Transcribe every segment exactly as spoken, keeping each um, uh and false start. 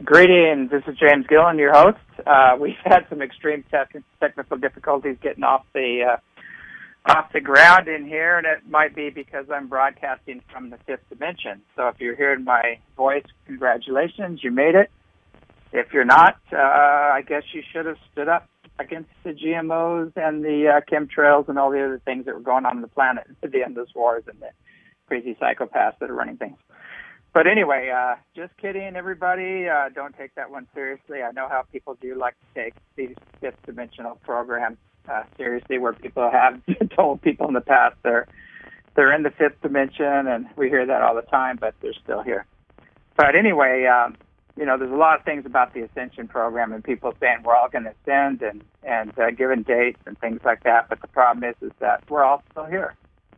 Greetings. This is James Gillen, your host. Uh, we've had some extreme tech technical difficulties getting off the uh, off the ground in here, and it might be because I'm broadcasting from the fifth dimension. So if you're hearing my voice, congratulations, you made it. If you're not, uh, I guess you should have stood up against the G M Os and the uh, chemtrails and all the other things that were going on on the planet, the endless wars and the crazy psychopaths that are running things. But anyway, uh, just kidding, everybody. Uh, don't take that one seriously. I know how people do like to take these fifth dimensional programs uh, seriously, where people have told people in the past they're they're in the fifth dimension, and we hear that all the time, but they're still here. But anyway, um, you know, there's a lot of things about the Ascension program, and people saying we're all going to ascend and and uh, given dates and things like that. But the problem is, is that we're all still here.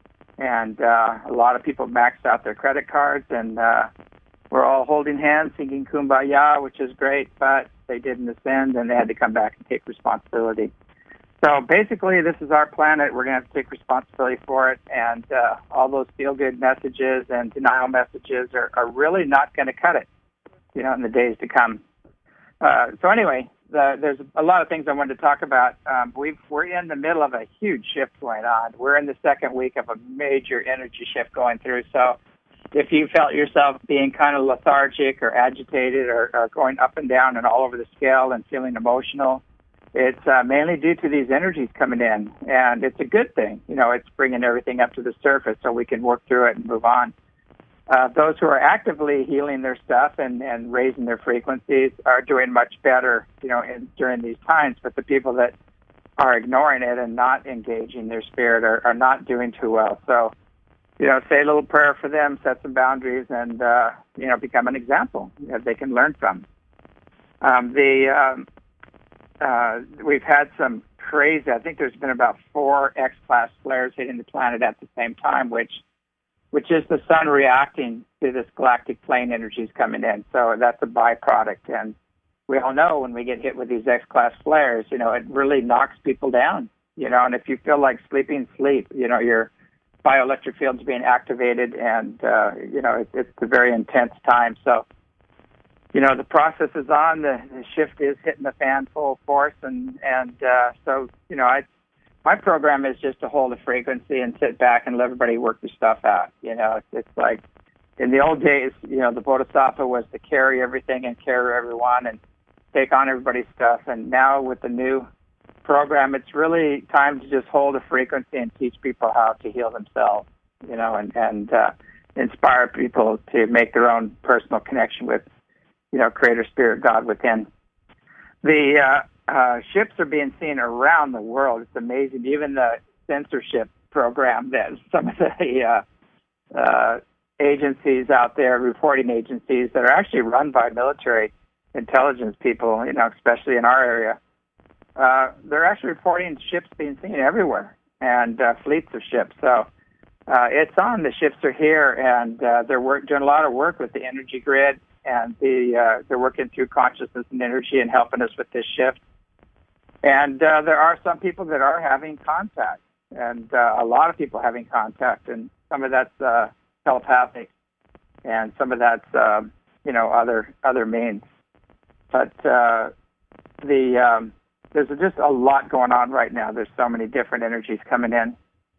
And uh, a lot of people maxed out their credit cards, and uh, we're all holding hands, singing Kumbaya, which is great, but they didn't ascend, and they had to come back and take responsibility. So basically, this is our planet. We're going to have to take responsibility for it, and uh, all those feel-good messages and denial messages are, are really not going to cut it, you know, in the days to come. Uh, so anyway, the, there's a lot of things I wanted to talk about. Um, we've, we're in the middle of a huge shift going on. We're in the second week of a major energy shift going through. So if you felt yourself being kind of lethargic or agitated or, or going up and down and all over the scale and feeling emotional, it's uh, mainly due to these energies coming in. And it's a good thing. You know, it's bringing everything up to the surface so we can work through it and move on. Uh, those who are actively healing their stuff and, and raising their frequencies are doing much better, you know, in, during these times. But the people that are ignoring it and not engaging their spirit are, are not doing too well. So, you know, say a little prayer for them, set some boundaries, and, uh, you know, become an example that they can learn from. Um, the um, uh, we've had some crazy, I think there's been about four X-class flares hitting the planet at the same time, which which is the sun reacting to this galactic plane energies coming in. So that's a byproduct. And we all know when we get hit with these X-class flares, you know, it really knocks people down, you know, and if you feel like sleeping, sleep, you know, your bioelectric field's being activated, and, uh, you know, it, it's a very intense time. So, you know, the process is on, the, the shift is hitting the fan full force, and, and uh, so, you know, I my program is just to hold a frequency and sit back and let everybody work their stuff out. You know, it's, it's like in the old days, you know, the Bodhisattva was to carry everything and carry everyone and take on everybody's stuff. And now with the new program, it's really time to just hold a frequency and teach people how to heal themselves, you know, and, and uh, inspire people to make their own personal connection with, you know, Creator Spirit, God within. The uh, Uh, ships are being seen around the world. It's amazing. Even the censorship program that some of the uh, uh, agencies out there, reporting agencies that are actually run by military intelligence people, you know, especially in our area, uh, they're actually reporting ships being seen everywhere, and uh, fleets of ships. So uh, it's on. The ships are here, and uh, they're work, doing a lot of work with the energy grid, and the uh, they're working through consciousness and energy and helping us with this shift. And uh, there are some people that are having contact, and uh, a lot of people having contact, and some of that's uh, telepathic, and some of that's uh, you know other other means. But uh, the um, there's just a lot going on right now. There's so many different energies coming in.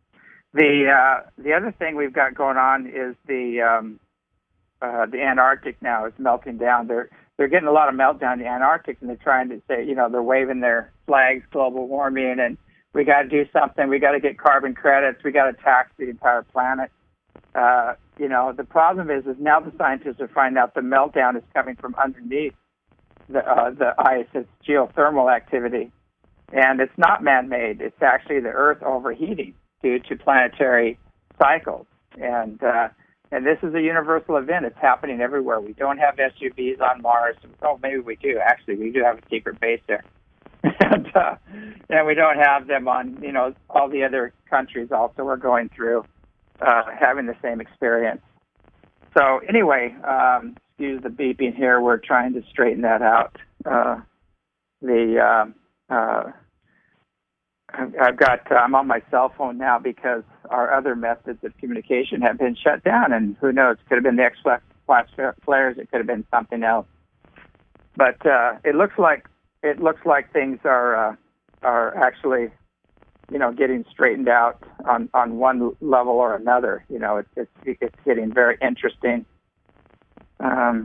The uh, the other thing we've got going on is the um, uh, the Antarctic now is melting down. They're They're getting a lot of meltdown in the Antarctic, and they're trying to say, you know, they're waving their flags, global warming, and we got to do something. We got to get carbon credits. We got to tax the entire planet. Uh, you know, the problem is, is now the scientists are finding out the meltdown is coming from underneath the uh, the ice. It's geothermal activity, and it's not man-made. It's actually the Earth overheating due to planetary cycles, and uh, And this is a universal event. It's happening everywhere. We don't have S U Vs on Mars. Oh, maybe we do. Actually, we do have a secret base there. and, uh, and we don't have them on, you know, all the other countries also are going through uh, having the same experience. So anyway, um, excuse the beeping here. We're trying to straighten that out. Uh, the uh, uh, I've got, uh, I'm on my cell phone now because our other methods of communication have been shut down, and who knows, it could have been the X-class flares, it could have been something else. but uh, it looks like it looks like things are uh, are actually, you know, getting straightened out on, on one level or another. You know, it's it's it's getting very interesting. Um,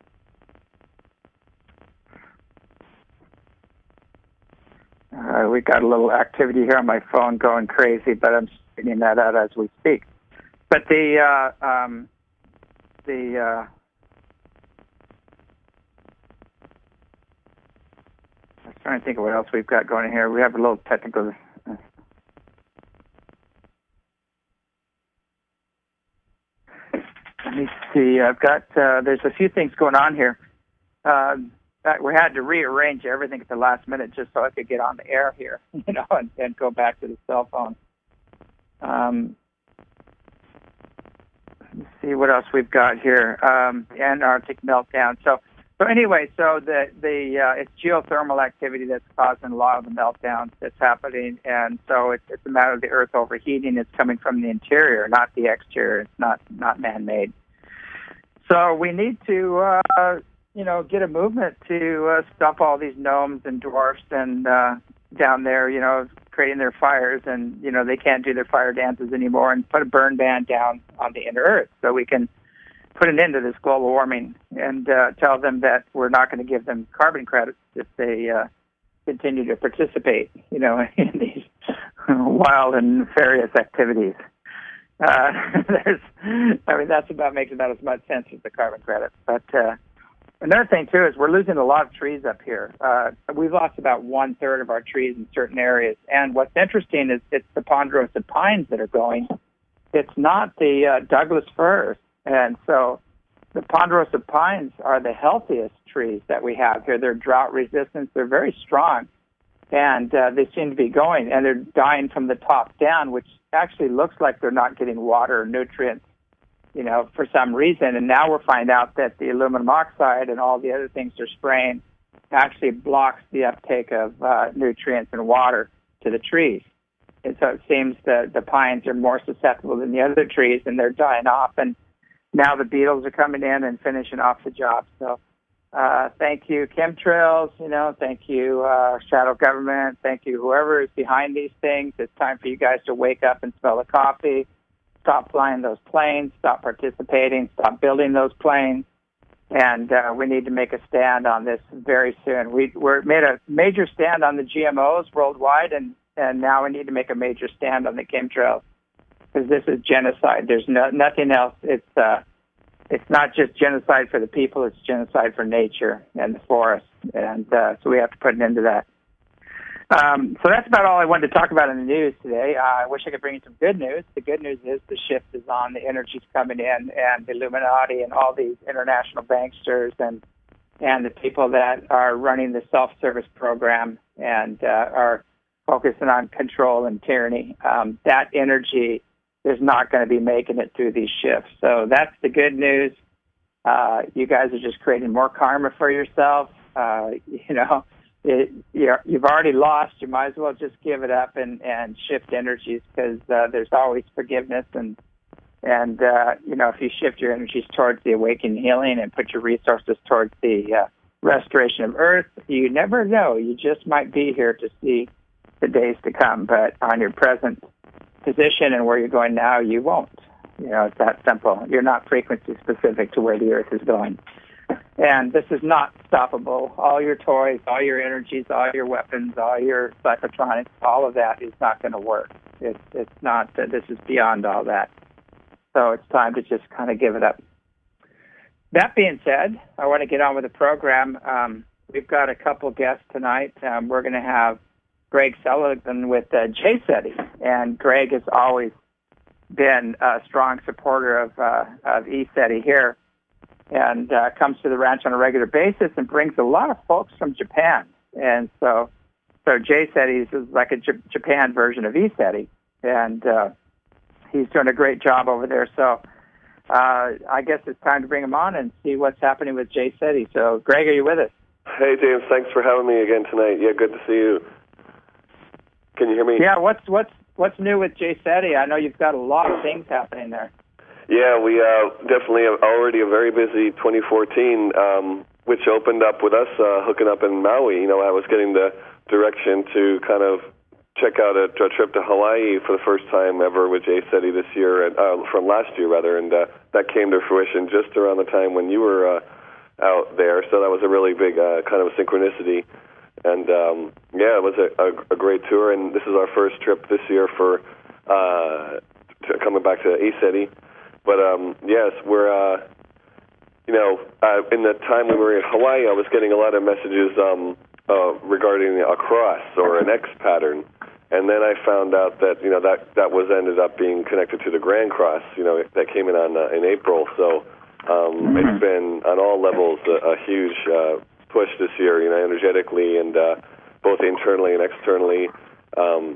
uh, we got a little activity here on my phone going crazy, but I'm figuring that out as we speak. But the uh, um, the uh, I was trying to think of what else we've got going on here. We have a little technical. Uh, let me see. I've got. Uh, there's a few things going on here. Uh, we had to rearrange everything at the last minute just so I could get on the air here, you know, and, and go back to the cell phone. Um, let's see what else we've got here. Um, the Antarctic meltdown. So, so anyway, so the the uh, it's geothermal activity that's causing a lot of the meltdowns that's happening, and so it's it's a matter of the Earth overheating. It's coming from the interior, not the exterior. It's not not man-made. So we need to, uh, you know, get a movement to uh, stop all these gnomes and dwarfs and uh, down there, you know, creating their fires, and you know they can't do their fire dances anymore, and put a burn ban down on the inner Earth so we can put an end to this global warming, and uh, tell them that we're not going to give them carbon credits if they uh, continue to participate, you know, in these wild and nefarious activities. Uh, there's, I mean, that's about makes about as much sense as the carbon credits. But uh, another thing too is we're losing a lot of trees up here. Uh, we've lost about one third of our trees in certain areas. And what's interesting is it's the ponderosa pines that are going. It's not the uh, Douglas firs. And so the ponderosa pines are the healthiest trees that we have here. They're drought resistant. They're very strong. And uh, they seem to be going, and they're dying from the top down, which actually looks like they're not getting water or nutrients, you know, for some reason. And now we're finding out that the aluminum oxide and all the other things they're spraying actually blocks the uptake of uh, nutrients and water to the trees. And so it seems that the pines are more susceptible than the other trees, and they're dying off. And now the beetles are coming in and finishing off the job. So uh, thank you, chemtrails, you know, thank you, uh, shadow government, thank you, whoever is behind these things. It's time for you guys to wake up and smell the coffee, stop flying those planes, stop participating, stop building those planes. And uh, we need to make a stand on this very soon. We we're made a major stand on the G M Os worldwide, and, and now we need to make a major stand on the chemtrails, because this is genocide. There's no, nothing else. It's uh, it's not just genocide for the people. It's genocide for nature and the forest. And uh, so we have to put an end to that. Um, so that's about all I wanted to talk about in the news today. Uh, I wish I could bring you some good news. The good news is the shift is on. The energy's coming in, and the Illuminati and all these international banksters and and the people that are running the self-service program and uh, are focusing on control and tyranny, um, that energy is not going to be making it through these shifts. So that's the good news. Uh, you guys are just creating more karma for yourself. Uh, you know, it, you're, you've already lost. You might as well just give it up and, and shift energies, because uh, there's always forgiveness. And, and uh, you know, if you shift your energies towards the awakening healing and put your resources towards the uh, restoration of Earth, you never know. You just might be here to see the days to come. But on your present position and where you're going now, you won't. You know, it's that simple. You're not frequency specific to where the Earth is going. And this is not stoppable. All your toys, all your energies, all your weapons, all your psychotronics, all of that is not going to work. It's, it's not, uh, this is beyond all that. So it's time to just kind of give it up. That being said, I want to get on with the program. Um, we've got a couple guests tonight. Um, we're going to have Greg Sullivan with uh, Jay SETI, and Greg has always been a strong supporter of, uh, of E SETI here, and uh, comes to the ranch on a regular basis and brings a lot of folks from Japan. And so so Jay SETI is like a J- Japan version of E SETI, and uh, he's doing a great job over there. So uh, I guess it's time to bring him on and see what's happening with Jay SETI. So, Greg, are you with us? Hey, James. Thanks for having me again tonight. Yeah, good to see you. Can you hear me? Yeah, what's what's what's new with Jay SETI? I know you've got a lot of things happening there. Yeah, we uh, definitely have already a very busy twenty fourteen. Um, which opened up with us uh, hooking up in Maui. You know, I was getting the direction to kind of check out a, a trip to Hawaii for the first time ever with Jay Shetty this year, and uh, from last year rather, and uh, that came to fruition just around the time when you were uh, out there. So that was a really big uh, kind of a synchronicity, and um, yeah, it was a, a, a great tour. And this is our first trip this year for uh, to coming back to A SETI. But um, yes, we're uh, you know uh, in the time when we were in Hawaii, I was getting a lot of messages um, uh, regarding a cross or an X pattern. And then I found out that, you know, that, that was ended up being connected to the Grand Cross, you know, that came in on uh, in April. So um, mm-hmm. it's been, on all levels, a, a huge uh, push this year, you know, energetically and uh, both internally and externally. Um,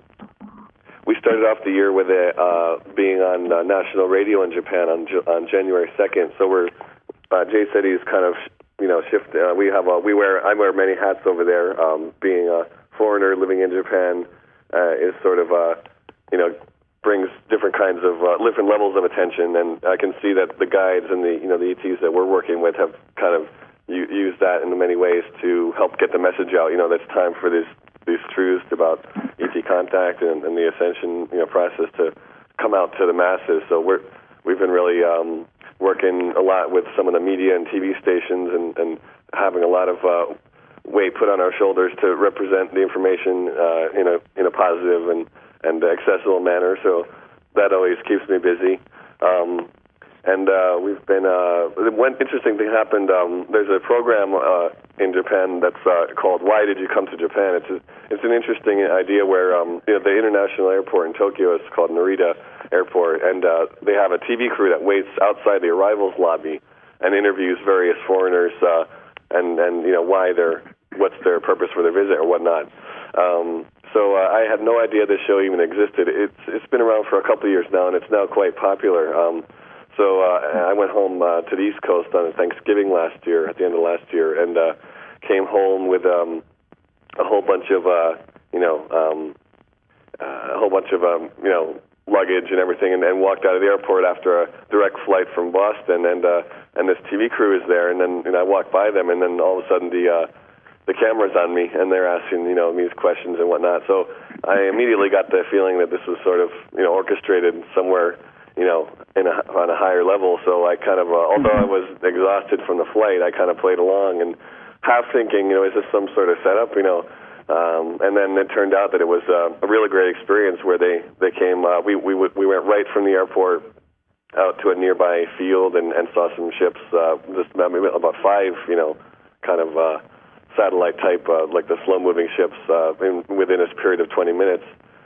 we started off the year with it uh, being on uh, national radio in Japan on on January second. So we're, uh, Jay Shetty's kind of, you know, shift. Uh, we have a, we wear, I wear many hats over there, um, being a foreigner living in Japan. Uh, is sort of, uh, you know, brings different kinds of, uh, different levels of attention, and I can see that the guides and the, you know, the E Ts that we're working with have kind of u- used that in many ways to help get the message out, you know, that it's time for this, these truths about E T contact and, and the ascension, you know, process to come out to the masses. So we're, we've been really um, working a lot with some of the media and T V stations and, and having a lot of uh, weight put on our shoulders to represent the information uh, in a in a positive and, and accessible manner. So that always keeps me busy. Um, and uh, we've been uh, one interesting thing happened. Um, there's a program uh, in Japan that's uh, called "Why Did You Come to Japan?" It's a, it's an interesting idea where um, you know, the international airport in Tokyo is called Narita Airport, and uh, they have a T V crew that waits outside the arrivals lobby and interviews various foreigners uh, and and you know why they're what's their purpose for their visit or whatnot. Um, so uh, I had no idea this show even existed. It's it's been around for a couple of years now, and it's now quite popular. Um, so uh, I went home uh, to the East Coast on Thanksgiving last year, at the end of last year, and uh, came home with um, a whole bunch of uh, you know um, uh, a whole bunch of um, you know luggage and everything, and, and walked out of the airport after a direct flight from Boston, and uh, and this T V crew is there, and then you know, I walked by them, and then all of a sudden the uh, the camera's on me, and they're asking, you know, me these questions and whatnot. So I immediately got the feeling that this was sort of, you know, orchestrated somewhere, you know, in a, on a higher level. So I kind of, uh, although I was exhausted from the flight, I kind of played along and half thinking, you know, is this some sort of setup, you know? Um, and then it turned out that it was uh, a really great experience where they they came. Uh, we we we went right from the airport out to a nearby field and, and saw some ships. Uh, just about five, you know, kind of. Uh, satellite type, uh, like the slow-moving ships, uh, in, within a period of twenty minutes.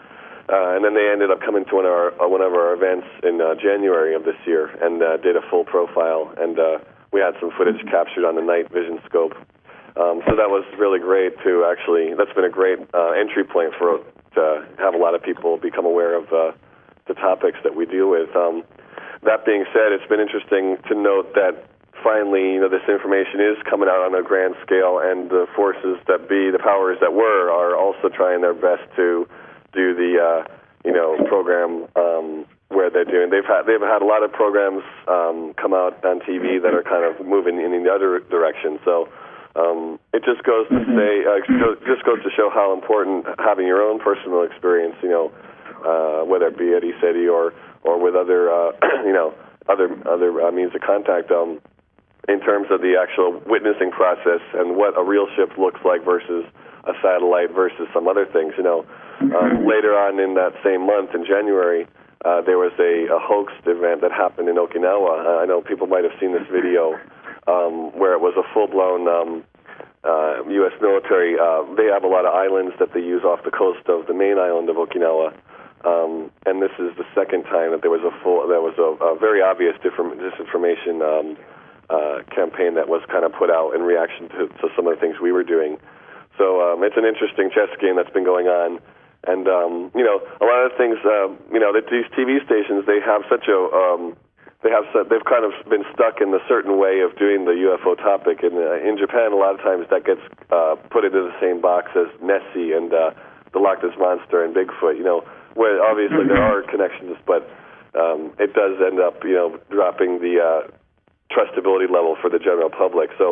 Uh, and then they ended up coming to one of our, uh, one of our events in uh, January of this year and uh, did a full profile. And uh, we had some footage captured on the night vision scope. Um, so that was really great to actually, that's been a great uh, entry point for to have a lot of people become aware of uh, the topics that we deal with. Um, that being said, it's been interesting to note that finally, you know, this information is coming out on a grand scale, and the forces that be, the powers that were, are also trying their best to do the, uh, you know, program um, where they're doing. They've had they've had a lot of programs um, come out on T V that are kind of moving in the other direction. So um, it just goes to say, uh, just goes to show how important having your own personal experience, you know, uh, whether it be at E SETI or or with other, uh, you know, other other uh, means of contact. Um, in terms of the actual witnessing process and what a real ship looks like versus a satellite versus some other things. You know, um, later on in that same month, in January, uh, there was a, a hoaxed event that happened in Okinawa. Uh, I know people might have seen this video um, where it was a full-blown um, uh, U S military. Uh, they have a lot of islands that they use off the coast of the main island of Okinawa. Um, and this is the second time that there was a full, there was a, a very obvious different disinformation um, Uh, campaign that was kind of put out in reaction to, to some of the things we were doing. So um, it's an interesting chess game that's been going on. And, um, you know, a lot of things, uh, you know, that these T V stations, they have such a, um, they have, they've kind of been stuck in a certain way of doing the U F O topic. And uh, in Japan, a lot of times that gets uh, put into the same box as Nessie and uh, the Loch Ness Monster and Bigfoot, you know, where obviously there are connections, but um, it does end up, you know, dropping the uh, trustability level for the general public. So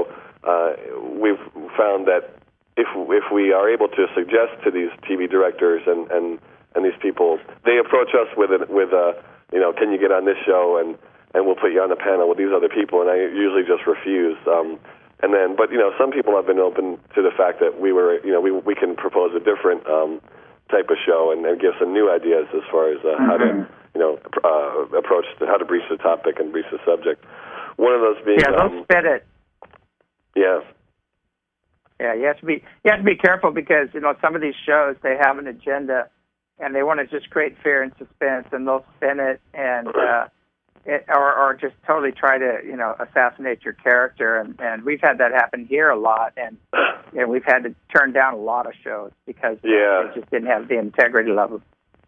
uh, we've found that if if we are able to suggest to these T V directors and, and, and these people, they approach us with a, with a, you know, can you get on this show, and, and we'll put you on the panel with these other people, and I usually just refuse. Um, and then, but you know, some people have been open to the fact that we were, you know, we we can propose a different um, type of show and, and give some new ideas as far as uh, mm-hmm. how to, you know, uh, approach the, how to breach the topic and breach the subject. One of those being, yeah, they'll um, spit it. Yeah. Yeah, you have to be you have to be careful because you know some of these shows they have an agenda, and they want to just create fear and suspense, and they'll spin it and uh, it, or or just totally try to you know assassinate your character, and, and we've had that happen here a lot, and you know, we've had to turn down a lot of shows because yeah. they just didn't have the integrity level.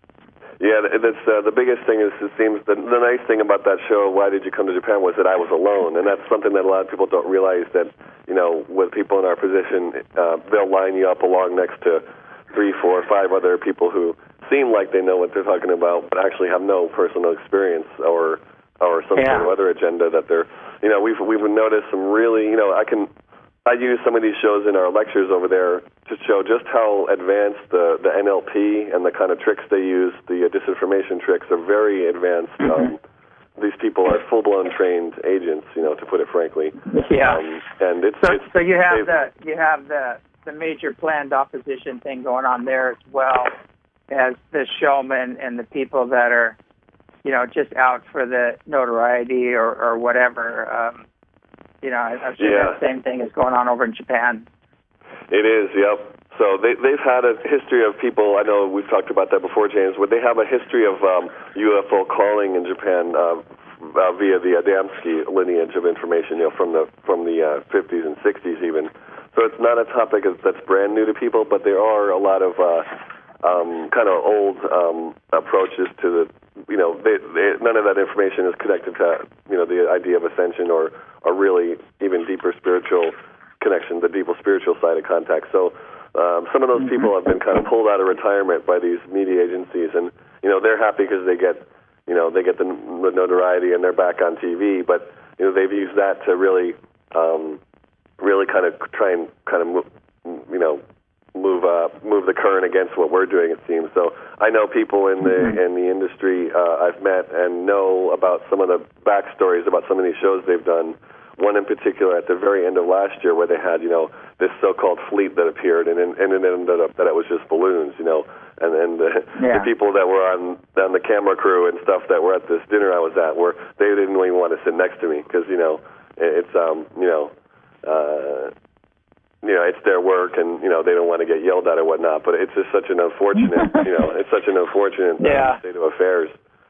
Yeah, that's uh, the biggest thing is it seems the, the nice thing about that show, Why Did You Come to Japan, was that I was alone, and that's something that a lot of people don't realize, that, you know, with people in our position, uh, they'll line you up along next to three, four, five other people who seem like they know what they're talking about, but actually have no personal experience or or some yeah. sort of other agenda that they're, you know, we've we've noticed some really, you know, I can. I use some of these shows in our lectures over there to show just how advanced the, the N L P and the kind of tricks they use, the uh, disinformation tricks, are very advanced. Mm-hmm. Um, these people are full-blown trained agents, you know, to put it frankly. Yeah. Um, and it's so, it's, so you have the you have the the major planned opposition thing going on there as well as the showmen and the people that are, you know, just out for the notoriety or or whatever. Um, You know, I'm sure yeah. that same thing is going on over in Japan. It is, yep. So they, they've had a history of people, I know we've talked about that before, James, but they have a history of um, U F O calling in Japan uh, uh, via the Adamski lineage of information, you know, from the from the uh, fifties and sixties even. So it's not a topic that's brand new to people, but there are a lot of uh, um, kind of old um, approaches to the, you know, they, they, none of that information is connected to, you know, the idea of ascension or or really even deeper spiritual connection, the deeper spiritual side of contact. So um, some of those mm-hmm. people have been kind of pulled out of retirement by these media agencies, and you know they're happy because they get, you know, they get the, the notoriety and they're back on T V. But you know they've used that to really, um, really kind of try and kind of move, you know, move uh, move the current against what we're doing. It seems. So I know people in the mm-hmm. in the industry uh, I've met and know about some of the backstories about some of these shows they've done. One in particular at the very end of last year where they had, you know, this so-called fleet that appeared, and, and it ended up that it was just balloons, you know, and, and the, yeah. the people that were on, on the camera crew and stuff that were at this dinner I was at, were they didn't even want to sit next to me because, you know, it's, um, you know, uh, you know, it's their work, and, you know, they don't want to get yelled at or whatnot, but it's just such an unfortunate, you know, it's such an unfortunate yeah. uh, state of affairs.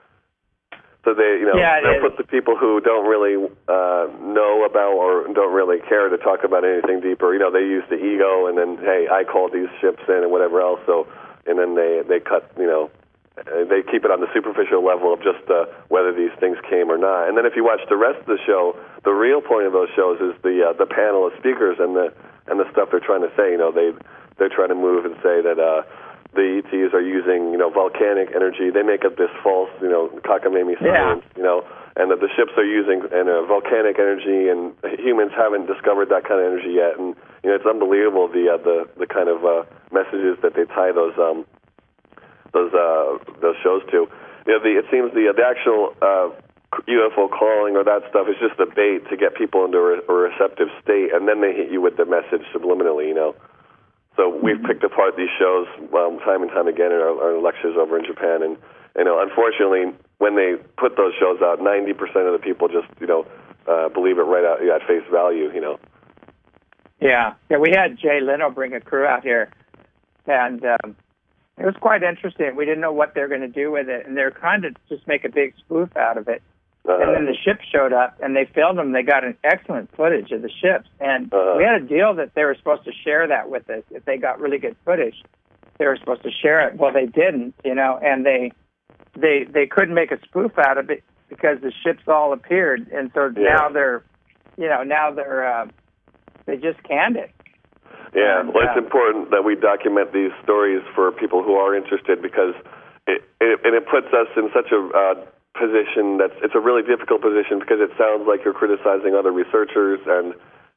So they, you know, yeah, they'll put the people who don't really uh, know about or don't really care to talk about anything deeper. You know, they use the ego, and then, hey, I called these ships in and whatever else. So, and then they they cut, you know, they keep it on the superficial level of just uh, whether these things came or not. And then if you watch the rest of the show, the real point of those shows is the uh, the panel of speakers and the and the stuff they're trying to say. You know, they they're trying to move and say that. Uh, The E Ts are using, you know, volcanic energy. They make up this false, you know, cockamamie science, yeah. you know, and that the ships are using and uh, volcanic energy, and humans haven't discovered that kind of energy yet. And you know, it's unbelievable the uh, the the kind of uh, messages that they tie those um those uh those shows to. You know, the it seems the uh, the actual uh, U F O calling or that stuff is just a bait to get people into a, a receptive state, and then they hit you with the message subliminally, you know. So we've picked apart these shows um, time and time again in our, our lectures over in Japan, and you know, unfortunately, when they put those shows out, ninety percent of the people just you know uh, believe it right out at face value. You know. Yeah, yeah. We had Jay Leno bring a crew out here, and um, it was quite interesting. We didn't know what they were going to do with it, and they were trying to just make a big spoof out of it. Uh-huh. And then the ship showed up, and they filmed them. They got an excellent footage of the ships, and uh-huh. we had a deal that they were supposed to share that with us. If they got really good footage, they were supposed to share it. Well, they didn't, you know, and they they they couldn't make a spoof out of it because the ships all appeared, and so yeah. now they're, you know, now they're uh, they just canned it. Yeah, and, well, it's uh, important that we document these stories for people who are interested because it it, and it puts us in such a uh, position that's it's a really difficult position because it sounds like you're criticizing other researchers, and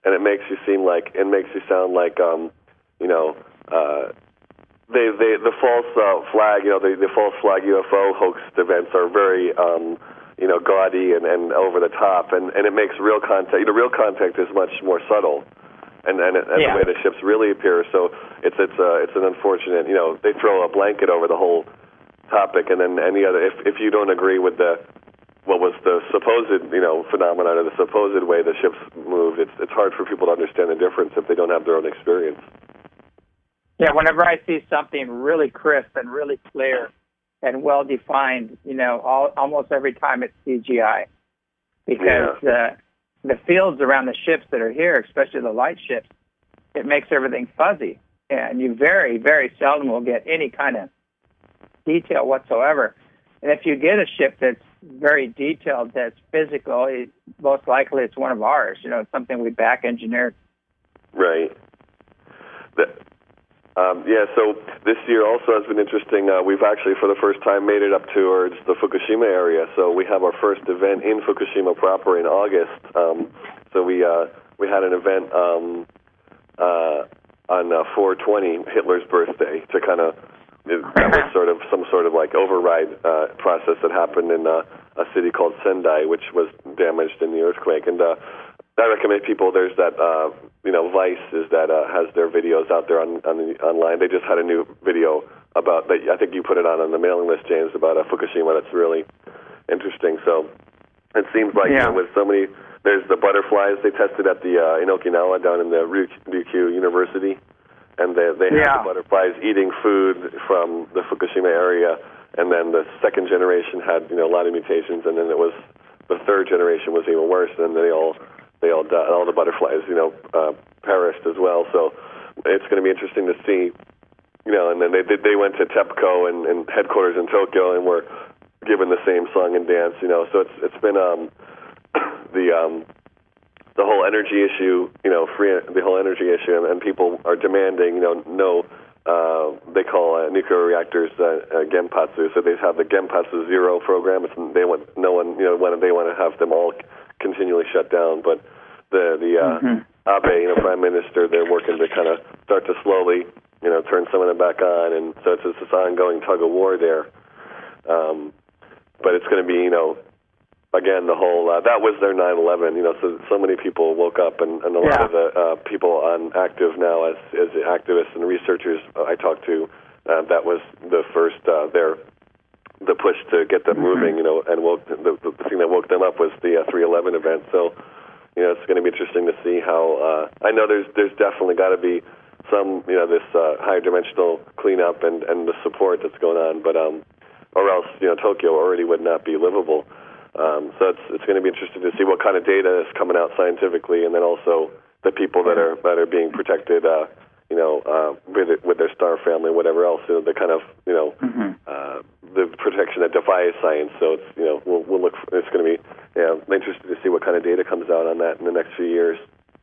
and it makes you seem like it makes you sound like um, you know. Uh, They, they, the false uh, flag, you know, the, the false flag U F O hoax events are very, um, you know, gaudy and, and over the top, and, and it makes real contact. You know, real contact is much more subtle, and and, and yeah. the way the ships really appear. So it's it's uh, it's an unfortunate. You know, they throw a blanket over the whole topic, and then any other. If if you don't agree with the what was the supposed, you know, phenomenon or the supposed way the ships moved, it's it's hard for people to understand the difference if they don't have their own experience. Yeah, whenever I see something really crisp and really clear and well-defined, you know, all, almost every time it's C G I. Because yeah. uh, the fields around the ships that are here, especially the light ships, it makes everything fuzzy. And you very, very seldom will get any kind of detail whatsoever. And if you get a ship that's very detailed, that's physical, it, most likely it's one of ours. You know, it's something we back-engineered. Right. The- Um, yeah, so this year also has been interesting. Uh, we've actually, for the first time, made it up towards the Fukushima area. So we have our first event in Fukushima proper in August. Um, so we uh, we had an event um, uh, on uh, four twenty, Hitler's birthday, to kind of that was sort of some sort of like override uh, process that happened in uh, a city called Sendai, which was damaged in the earthquake. And uh, I recommend people. There's that. Uh, You know, Vice is that uh, has their videos out there on, on the, online. They just had a new video about that. I think you put it on on the mailing list, James, about uh, Fukushima. That's really interesting. So it seems like yeah. you know, with so many, there's the butterflies they tested at the uh, in Okinawa down in the Ryukyu University, and they they had yeah. the butterflies eating food from the Fukushima area, and then the second generation had you know a lot of mutations, and then it was the third generation was even worse, and they all. They all died, all the butterflies, you know, uh, perished as well. So it's going to be interesting to see, you know. And then they they went to TEPCO and, and headquarters in Tokyo and were given the same song and dance, you know. So it's it's been um, the um, the whole energy issue, you know, free the whole energy issue, and, and people are demanding, you know, no. Uh, they call uh, nuclear reactors uh, uh, Genpatsu. So they have the Genpatsu Zero program. It's, they want no one, you know, when they want to have them all continually shut down, but the the uh, mm-hmm. Abe, you know, Prime Minister, they're working to kind of start to slowly, you know, turn some of them back on, and so it's this ongoing tug of war there. Um, but it's going to be, you know, again, the whole uh, that was their nine eleven, you know, so so many people woke up, and, and a lot yeah. of the uh, people on active now as as activists and researchers I talked to, uh, that was the first uh, their. the push to get them mm-hmm. moving, you know, and woke, the, the thing that woke them up was the uh, three eleven event. So, you know, it's going to be interesting to see how. Uh, I know there's there's definitely got to be some, you know, this uh, higher dimensional cleanup and, and the support that's going on, but um, or else, you know, Tokyo already would not be livable. Um, so it's it's going to be interesting to see what kind of data is coming out scientifically, and then also the people that are that are being protected. Uh, you know, uh, with it, with their star family, whatever else, you know, the kind of, you know, mm-hmm. uh, the protection that defies science. So it's, you know, we'll, we'll look. For, it's going to be, yeah, interested to see what kind of data comes out on that in the next few years.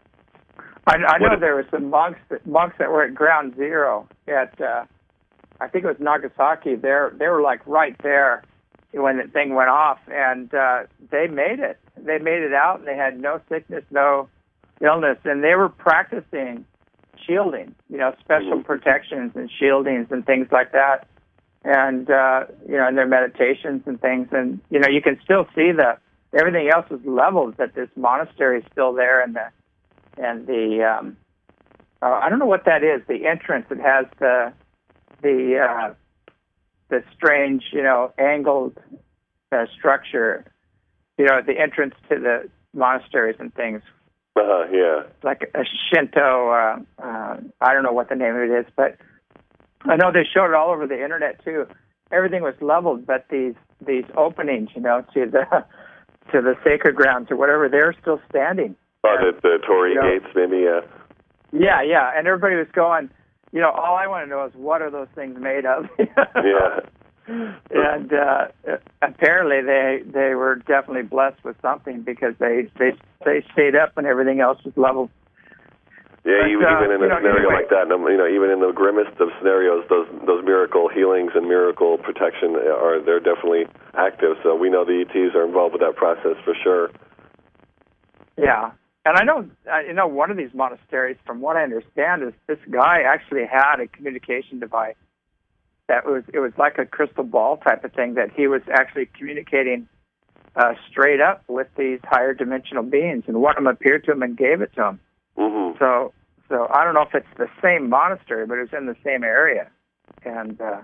I, I know there were some monks that, monks that were at ground zero at, uh, I think it was Nagasaki. They're they were like right there when the thing went off, and uh, they made it. They made it out, and they had no sickness, no illness, and they were practicing shielding, you know, special mm-hmm. protections and shieldings and things like that, and uh, you know, and their meditations and things, and you know, you can still see the everything else is leveled, but this monastery is still there, and the and the um, uh, I don't know what that is. The entrance, it has the the uh, the strange, you know, angled uh, structure, you know, the entrance to the monasteries and things. Uh-huh, yeah. Like a Shinto, uh, uh, I don't know what the name of it is, but I know they showed it all over the internet too. Everything was leveled, but these these openings, you know, to the to the sacred grounds or whatever, they're still standing. Oh, the, the Torii you know, gates, maybe, yeah. Yeah, yeah, and everybody was going, you know, all I want to know is what are those things made of? Yeah. And uh, apparently they they were definitely blessed with something because they they they stayed up and everything else was leveled. Yeah, but, even, uh, even in a you know, scenario anyway. like that, you know, even in the grimmest of scenarios, those those miracle healings and miracle protection are they're definitely active. So we know the E Ts are involved with that process for sure. Yeah, and I know, uh, you know, one of these monasteries, from what I understand, is this guy actually had a communication device that was, it was like a crystal ball type of thing that he was actually communicating uh, straight up with these higher dimensional beings, and one of them appeared to him and gave it to him. Mm-hmm. So, so I don't know if it's the same monastery, but it was in the same area, and uh,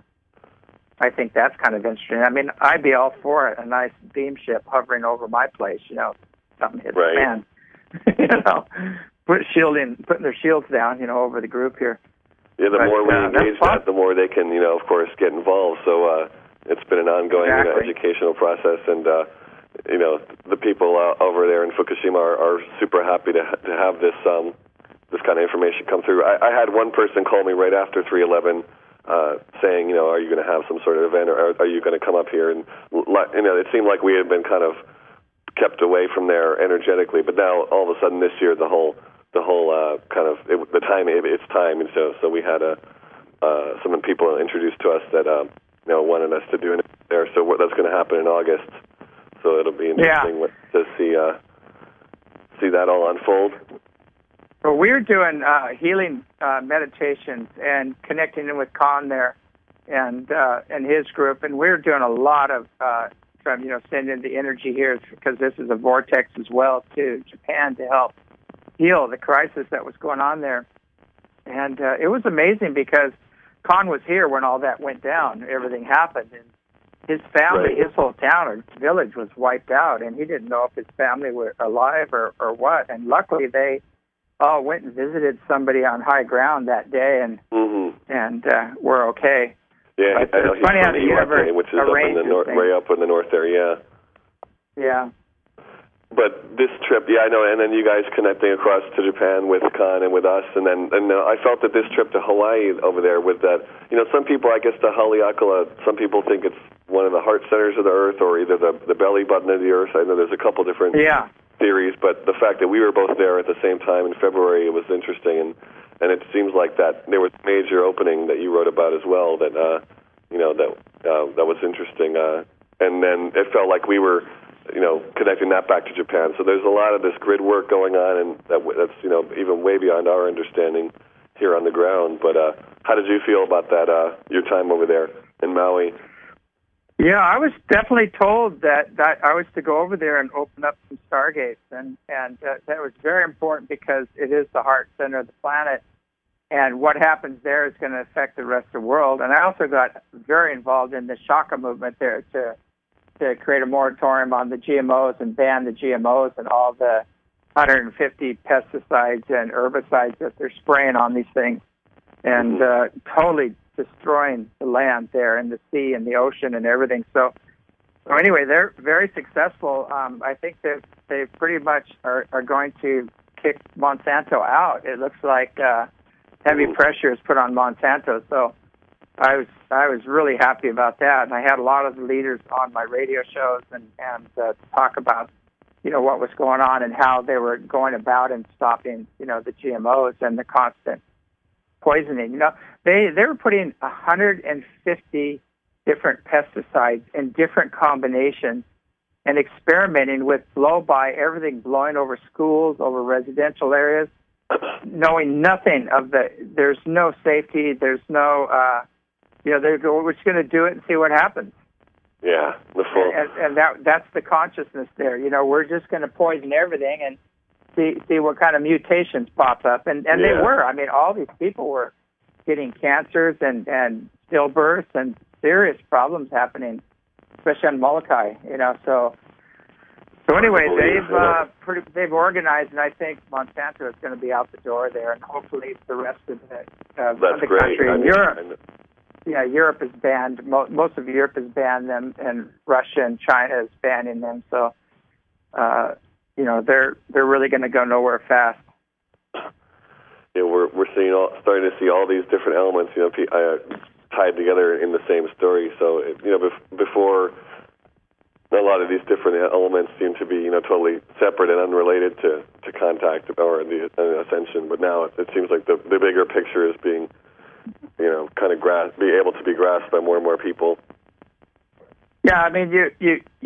I think that's kind of interesting. I mean, I'd be all for it, a nice beam ship hovering over my place, you know, something hits right. the fan. you know, put shielding, putting their shields down, you know, over the group here. Yeah, the but, more we uh, engage that, the more they can, you know, of course, get involved. So uh, it's been an ongoing exactly. you know, educational process, and uh, you know, the people uh, over there in Fukushima are, are super happy to ha- to have this um, this kind of information come through. I, I had one person call me right after three eleven. Uh, saying, you know, are you going to have some sort of event, or are, are you going to come up here? And, you know, it seemed like we had been kind of kept away from there energetically, but now all of a sudden this year, the whole, the whole uh, kind of, it, the time, it, it's time, and so, so we had a, uh, some people introduced to us that, um, you know, wanted us to do it there, so what, that's going to happen in August, so it'll be interesting yeah. to see, uh, see that all unfold. Well, we're doing uh, healing uh, meditations and connecting in with Khan there, and uh, and his group, and we're doing a lot of uh, from you know sending the energy here because this is a vortex as well to Japan to help heal the crisis that was going on there, and uh, it was amazing because Khan was here when all that went down, everything happened, and his family, right. his whole town or village was wiped out, and he didn't know if his family were alive or or what, and luckily they. Oh, went and visited somebody on high ground that day, and mm-hmm. and uh, we're okay. Yeah, but it's funny how the universe which is up in the north, way up in the north there. Yeah. Yeah. But this trip, yeah, I know, and then you guys connecting across to Japan with Khan and with us, and then and uh, I felt that this trip to Hawaii over there with that, you know, some people, I guess the Haleakala, some people think it's one of the heart centers of the earth, or either the the belly button of the earth. I know there's a couple different. Yeah. theories, but the fact that we were both there at the same time in February, it was interesting, and and it seems like that there was a major opening that you wrote about as well. That uh, you know that uh, that was interesting, uh, and then it felt like we were, you know, connecting that back to Japan. So there's a lot of this grid work going on, and that that's you know even way beyond our understanding here on the ground. But uh, how did you feel about that? Uh, your time over there in Maui? Yeah, I was definitely told that, that I was to go over there and open up some stargates, and and uh, that was very important because it is the heart center of the planet, and what happens there is going to affect the rest of the world. And I also got very involved in the Shaka movement there to to create a moratorium on the G M Os and ban the G M Os and all the one hundred fifty pesticides and herbicides that they're spraying on these things, and uh, totally destroying the land there and the sea and the ocean and everything. So, so anyway, they're very successful. Um, I think that they pretty much are, are going to kick Monsanto out. It looks like uh, heavy pressure is put on Monsanto. So I was I was really happy about that. And I had a lot of the leaders on my radio shows and, and uh, to talk about, you know, what was going on and how they were going about and stopping, you know, the G M Os and the constant poisoning. You know, they they were putting one hundred fifty different pesticides in different combinations and experimenting with blow-by, everything blowing over schools, over residential areas, knowing nothing of the, there's no safety, there's no, uh, you know, they're we're just going to do it and see what happens. Yeah, the full. And, and that that's the consciousness there. You know, we're just going to poison everything and see see what kind of mutations pop up. And, and yeah. they were. I mean, all these people were getting cancers and, and stillbirths and serious problems happening, especially on Molokai, you know. So so anyway, they've uh, pretty, they've organized, and I think Monsanto is going to be out the door there, and hopefully the rest of the, uh, of the great. country. I In mean, Europe, yeah, Europe has banned, mo- most of Europe has banned them, and Russia and China is banning them. So, uh, you know, they're they're really going to go nowhere fast. Yeah, we're we're seeing all, starting to see all these different elements, you know, uh, tied together in the same story. So, you know, bef- before a lot of these different elements seem to be, you know, totally separate and unrelated to, to contact or the uh, ascension. But now it, it seems like the the bigger picture is being, you know, kind of grasp, be able to be grasped by more and more people. Yeah, I mean, you you you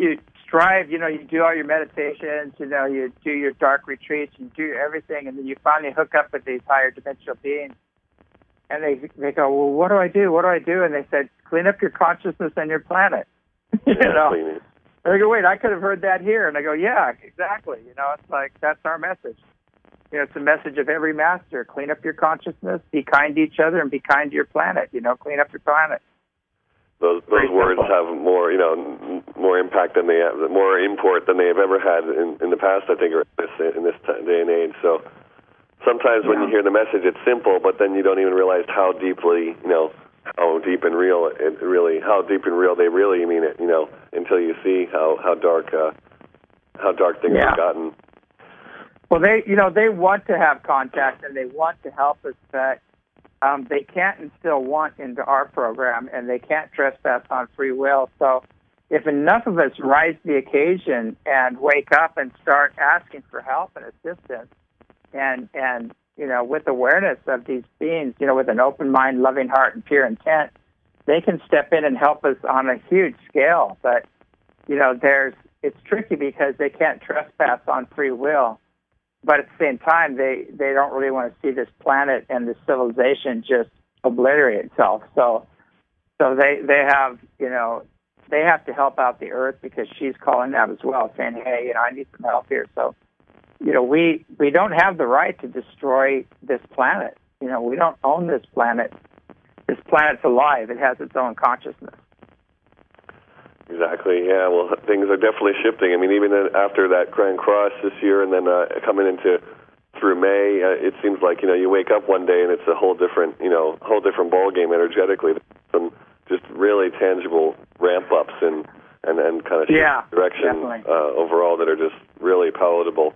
strive, you know, you do all your meditations, you know, you do your dark retreats, you do everything, and then you finally hook up with these higher dimensional beings. And they they go, well, what do I do? What do I do? And they said, clean up your consciousness and your planet. you yeah, know. Cleaning. And I go, wait, I could have heard that here. And I go, yeah, exactly. You know, it's like, that's our message. You know, it's a message of every master. Clean up your consciousness, be kind to each other, and be kind to your planet. You know, clean up your planet. Those those Very words simple. have more, you know, more impact than they have, more import than they have ever had in, in the past, I think, or in this, in this day and age. So sometimes yeah. when you hear the message, it's simple, but then you don't even realize how deeply, you know, how deep and real it really, how deep and real they really mean it, you know, until you see how how dark, uh, how dark things yeah. have gotten. Well, they, you know, they want to have contact and they want to help us, but um, they can't instill want into our program, and they can't trespass on free will. So, if enough of us rise to the occasion and wake up and start asking for help and assistance, and and you know, with awareness of these beings, you know, with an open mind, loving heart, and pure intent, they can step in and help us on a huge scale. But you know, there's it's tricky because they can't trespass on free will. But at the same time, they, they don't really want to see this planet and this civilization just obliterate itself. So, so they they have you know they have to help out the Earth because she's calling out as well, saying, hey, you know, I need some help here. So, you know, we we don't have the right to destroy this planet. You know, we don't own this planet. This planet's alive. It has its own consciousness. Exactly, yeah. Well, things are definitely shifting. I mean, even after that Grand Cross this year and then uh, coming into through May, uh, it seems like, you know, you wake up one day and it's a whole different, you know, whole different ballgame energetically. Some just really tangible ramp-ups and, and, and kind of yeah, direction uh, overall that are just really palatable.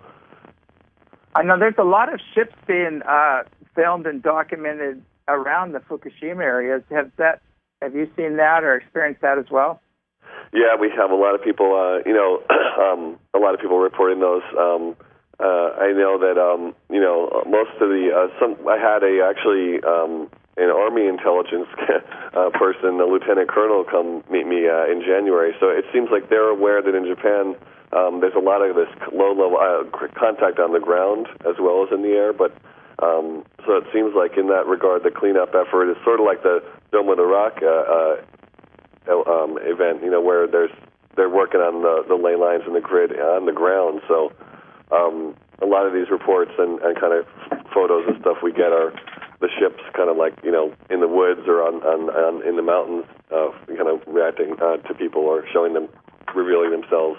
I know there's a lot of ships being uh, filmed and documented around the Fukushima areas. Have that? Have you seen that or experienced that as well? Yeah, we have a lot of people, uh, you know, um, a lot of people reporting those. Um, uh, I know that, um, you know, most of the, uh, some, I had a, actually, um, an Army intelligence uh, person, a lieutenant colonel, come meet me uh, in January. So it seems like they're aware that in Japan um, there's a lot of this low-level uh, contact on the ground as well as in the air. But um, so it seems like in that regard, the cleanup effort is sort of like the Dome of the Rock uh, uh, Um, event, you know, where there's they're working on the, the ley lines and the grid on the ground. So um, a lot of these reports and, and kind of photos and stuff we get are the ships kind of like, you know, in the woods or on, on, on in the mountains, uh, kind of reacting uh, to people or showing them, revealing themselves.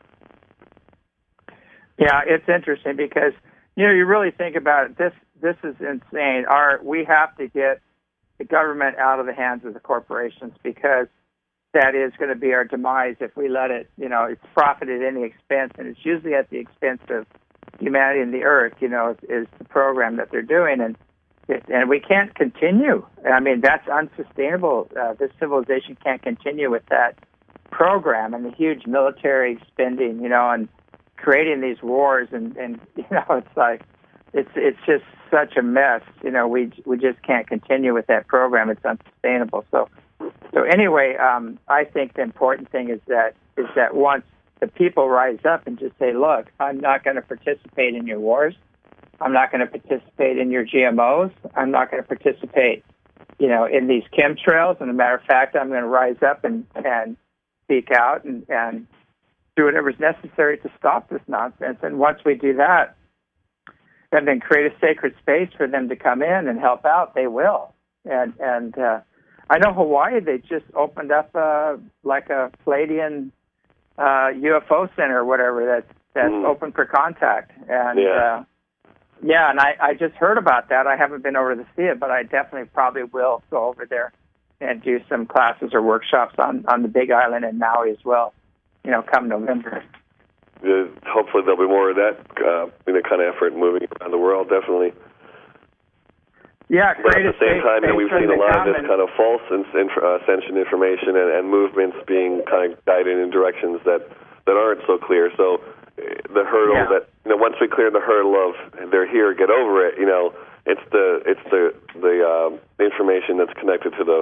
Yeah, it's interesting because, you know, you really think about it. This this is insane. Our we have to get the government out of the hands of the corporations because that is going to be our demise if we let it, you know, it's profit at any expense, and it's usually at the expense of humanity and the earth, you know, is, is the program that they're doing. And it, and we can't continue. I mean, that's unsustainable. Uh, this civilization can't continue with that program and the huge military spending, you know, and creating these wars. And, and you know, it's like, it's it's just such a mess. You know, we we just can't continue with that program. It's unsustainable. So, so anyway, um, I think the important thing is that is that once the people rise up and just say, look, I'm not going to participate in your wars. I'm not going to participate in your G M Os. I'm not going to participate, you know, in these chemtrails. And as a matter of fact, I'm going to rise up and, and speak out and, and do whatever's necessary to stop this nonsense. And once we do that, and then create a sacred space for them to come in and help out, they will. And and uh, I know Hawaii, they just opened up uh, like a Palladian uh, U F O center or whatever that's, that's mm. open for contact. And yeah, uh, yeah and I, I just heard about that. I haven't been over to see it, but I definitely probably will go over there and do some classes or workshops on, on the Big Island in Maui as well, you know, come November. Uh, hopefully there'll be more of that uh, you know, kind of effort moving around the world, definitely. Yeah, but at the same time, you know, we've seen a lot of this kind of false inf- uh, ascension information and, and movements being kind of guided in directions that, that aren't so clear. So uh, the hurdle yeah. that, you know, once we clear the hurdle of they're here, get over it, you know, it's the it's the the, um, the information that's connected to the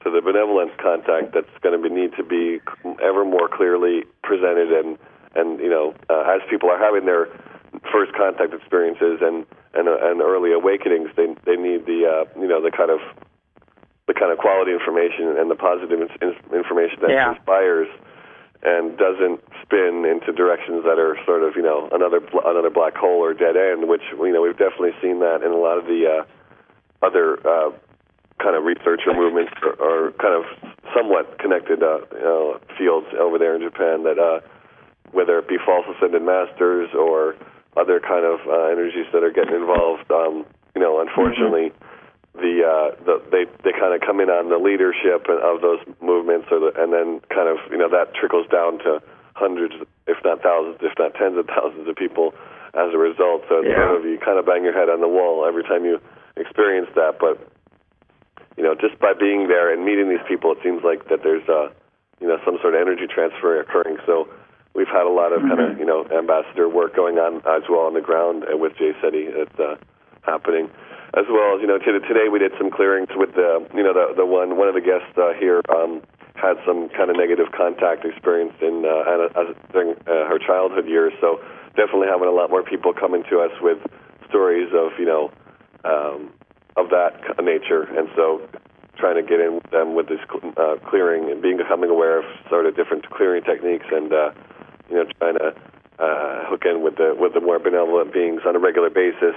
to the benevolent contact that's going to be, need to be ever more clearly presented, and and you know uh, as people are having their first contact experiences and and, uh, and early awakenings, they they need the uh, you know the kind of the kind of quality information and the positive in, in, information that yeah. inspires and doesn't spin into directions that are sort of you know another another black hole or dead end. Which you know we've definitely seen that in a lot of the uh, other. Uh, kind of researcher movements or, or kind of somewhat connected uh, you know, fields over there in Japan that uh, whether it be false ascended masters or other kind of uh, energies that are getting involved, um, you know, unfortunately, mm-hmm. the, uh, the they they kind of come in on the leadership of those movements, or the, and then kind of you know that trickles down to hundreds, if not thousands, if not tens of thousands of people as a result. So yeah. sort of you kind of bang your head on the wall every time you experience that, but you know, just by being there and meeting these people, it seems like that there's, uh, you know, some sort of energy transfer occurring. So we've had a lot of mm-hmm. kind of, you know, ambassador work going on as well on the ground with Jay Shetty that's uh, happening. As well as, you know, t- today we did some clearings with the, you know, the the one one of the guests uh, here um, had some kind of negative contact experience in uh, as, during uh, her childhood years. So definitely having a lot more people coming to us with stories of, you know, um, of that nature, and so trying to get in with them with this uh, clearing and being becoming aware of sort of different clearing techniques, and uh, you know trying to uh, hook in with the with the more benevolent beings on a regular basis.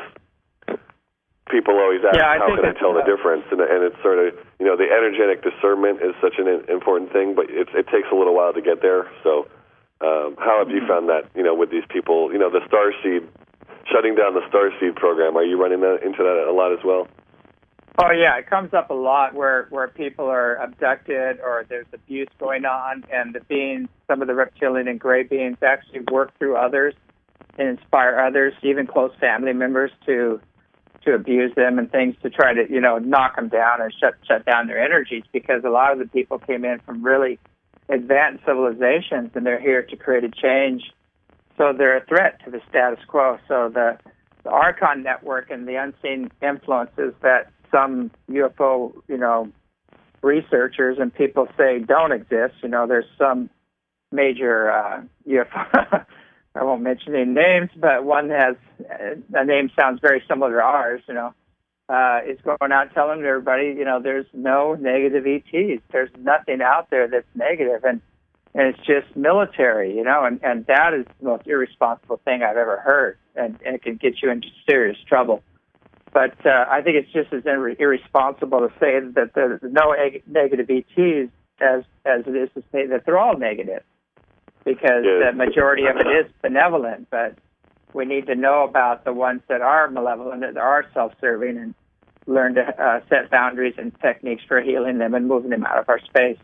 People always ask, yeah, how can I tell the difference? And, and it's sort of you know the energetic discernment is such an important thing, but it, it takes a little while to get there. So um, how have you found that you know with these people? You know the Starseed, shutting down the Starseed program. Are you running that, into that a lot as well? Oh, yeah, it comes up a lot where, where people are abducted or there's abuse going on, and the beings, some of the reptilian and gray beings, actually work through others and inspire others, even close family members, to to abuse them and things, to try to, you know, knock them down and shut shut down their energies, because a lot of the people came in from really advanced civilizations, and they're here to create a change. So they're a threat to the status quo. So the, the Archon network and the unseen influences that some U F O, you know, researchers and people say don't exist. You know, there's some major uh, U F O, I won't mention any names, but one has, a name sounds very similar to ours, you know, uh, is going out telling everybody, you know, there's no negative E Ts. There's nothing out there that's negative, and, and it's just military, you know, and, and that is the most irresponsible thing I've ever heard, and, and it can get you into serious trouble. But uh, I think it's just as ir- irresponsible to say that there's no eg- negative E Ts as as it is to say that they're all negative, because yes. the majority of it is benevolent. But we need to know about the ones that are malevolent, that are self-serving, and learn to uh, set boundaries and techniques for healing them and moving them out of our space.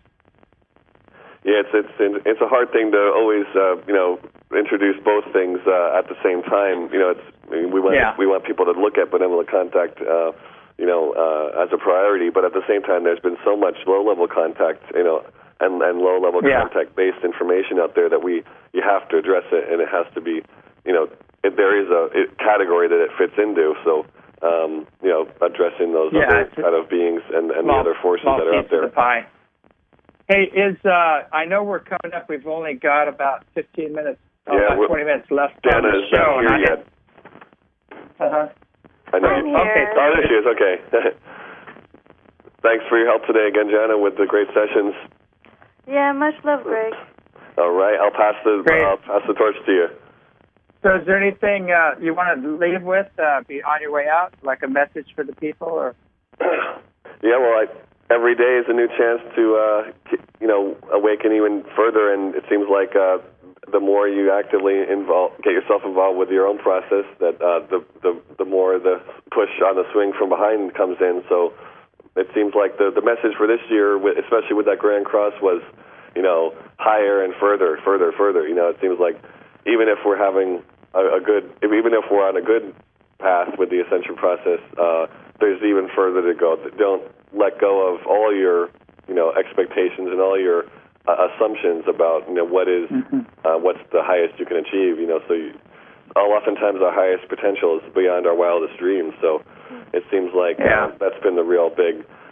Yeah, it's it's it's a hard thing to always uh, you know introduce both things uh, at the same time. You know, it's we want yeah. we want people to look at benevolent contact, uh, you know, uh, as a priority. But at the same time, there's been so much low level contact, you know, and and low level yeah. contact based information out there that we you have to address it, and it has to be, you know, it, there is a it, category that it fits into. So. Um, you know, addressing those yeah, other kind of beings and, and small, the other forces that are out there. The pie. Hey, is uh, I know we're coming up. We've only got about fifteen minutes, oh, yeah, about twenty minutes left Dana on the is show. not here yet. Uh huh. I know. I'm You, here. okay. Oh, there she is. Okay. Thanks for your help today again, Jana, with the great sessions. Yeah, much love, Greg. All right, I'll pass the Great. I'll pass the torch to you. So, is there anything uh, you want to leave with uh, be on your way out, like a message for the people, or? Yeah, well, I, every day is a new chance to, uh, you know, awaken even further, and it seems like uh, the more you actively involve, get yourself involved with your own process, that uh, the, the the more the push on the swing from behind comes in. So it seems like the the message for this year, especially with that Grand Cross, was, you know, higher and further, further, further. You know, it seems like even if we're having a, a good, even if we're on a good path with the ascension process, uh, there's even further to go. Don't let go of all your, you know, expectations and all your uh, assumptions about, you know, what is, mm-hmm. uh, what's the highest you can achieve. You know, so you, oftentimes our highest potential is beyond our wildest dreams. So it seems like yeah. uh, that's been the real big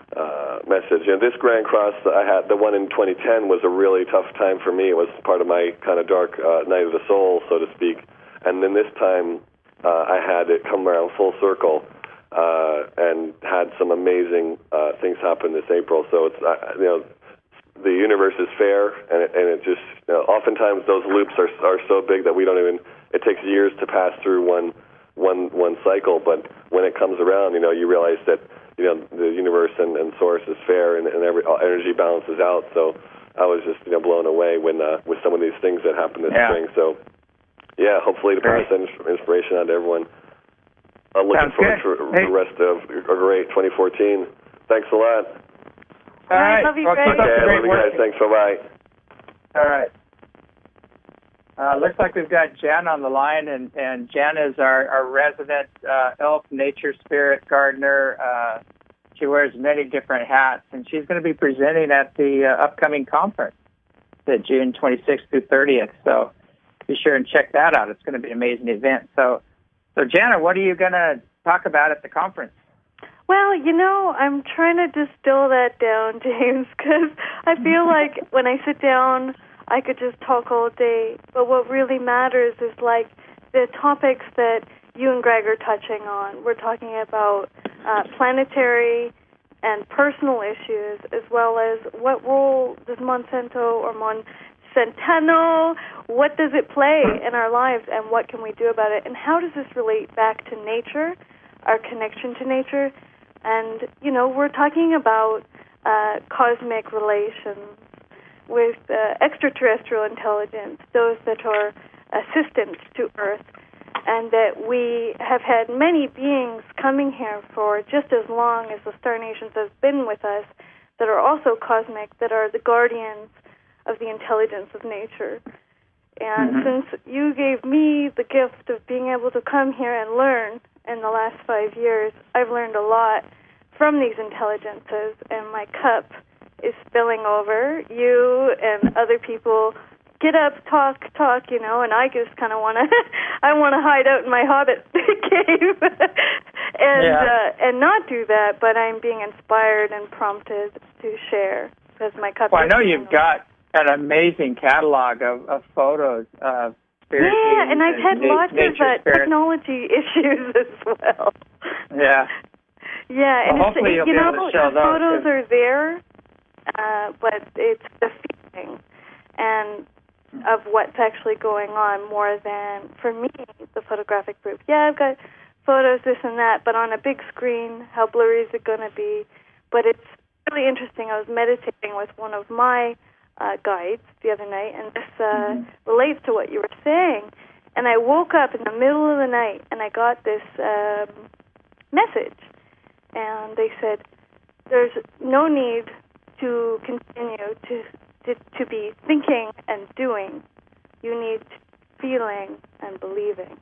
uh, message. And this Grand Cross, I had the one in twenty ten was a really tough time for me. It was part of my kind of dark uh, night of the soul, so to speak. And then this time, uh, I had it come around full circle, uh, and had some amazing uh, things happen this April. So it's uh, you know, the universe is fair, and it, and it just you know, oftentimes those loops are are so big that we don't even. It takes years to pass through one one one cycle, but when it comes around, you know, you realize that. You know, the universe and, and source is fair, and, and every energy balances out. So I was just you know blown away when uh, with some of these things that happened this yeah. spring. So yeah, hopefully to pass that inspiration on to everyone. I'm looking Sounds forward good. to Hey. the rest of a great twenty fourteen. Thanks a lot. All right. Love you, well, Greg. keep up Okay, the great love you work. guys. Thanks. Bye bye. All right. Uh, looks like we've got Jen on the line, and, and Jen is our, our resident uh, elf, nature spirit gardener. Uh, she wears many different hats, and she's going to be presenting at the uh, upcoming conference, the June twenty-sixth through thirtieth. So be sure and check that out. It's going to be an amazing event. So, so Jana, what are you going to talk about at the conference? Well, you know, I'm trying to distill that down, James, because I feel like when I sit down, I could just talk all day. But what really matters is, like, the topics that you and Greg are touching on. We're talking about uh, planetary and personal issues, as well as what role does Monsanto or Monsanto, what does it play in our lives, and what can we do about it? And how does this relate back to nature, our connection to nature? And, you know, we're talking about uh, cosmic relations with uh, extraterrestrial intelligence, those that are assistants to Earth, and that we have had many beings coming here for just as long as the Star Nations have been with us that are also cosmic, that are the guardians of the intelligence of nature. And mm-hmm. since you gave me the gift of being able to come here and learn in the last five years, I've learned a lot from these intelligences, and my cup is spilling over. You and other people get up, talk, talk, you know, and I just kind of want to, I want to hide out in my hobbit cave and yeah. uh, and not do that, but I'm being inspired and prompted to share because my cup Well, is I know you've over. got an amazing catalog of, of photos of spirit Yeah, beings and I've had na- lots of nature uh, spirits. technology issues as well. Yeah. Yeah, and Well, it's, hopefully you'll you be know, able to show the those, photos 'cause- are there, uh, but it's the feeling and of what's actually going on more than, for me, the photographic proof. Yeah, I've got photos, this and that, but on a big screen, how blurry is it going to be? But it's really interesting. I was meditating with one of my uh, guides the other night, and this uh, mm-hmm. relates to what you were saying. And I woke up in the middle of the night, and I got this um, message. And they said, there's no need to continue to, to to be thinking and doing. You need feeling and believing.